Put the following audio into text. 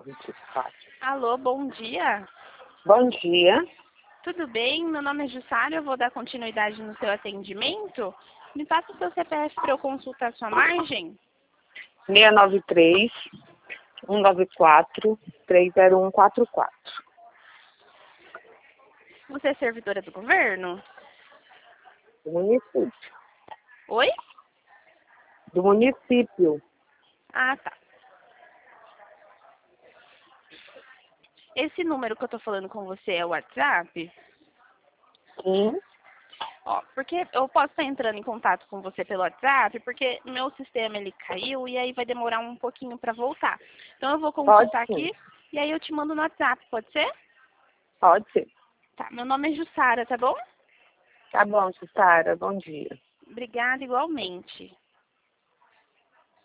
24. Alô, bom dia. Bom dia. Tudo bem? Meu nome é Jussara, eu vou dar continuidade no seu atendimento. Me passa o seu CPF para eu consultar a sua margem. 693 194 30144. Você é servidora do governo? Do município. Oi? Do município. Ah, tá. Esse número que eu tô falando com você é o WhatsApp? Sim. Ó, porque eu posso estar entrando em contato com você pelo WhatsApp, porque meu sistema ele caiu e aí vai demorar um pouquinho para voltar. Então eu vou consultar Pode sim. aqui e aí eu te mando no WhatsApp, pode ser? Pode ser. Tá, meu nome é Jussara, tá bom? Tá bom, Jussara. Bom dia. Obrigada igualmente.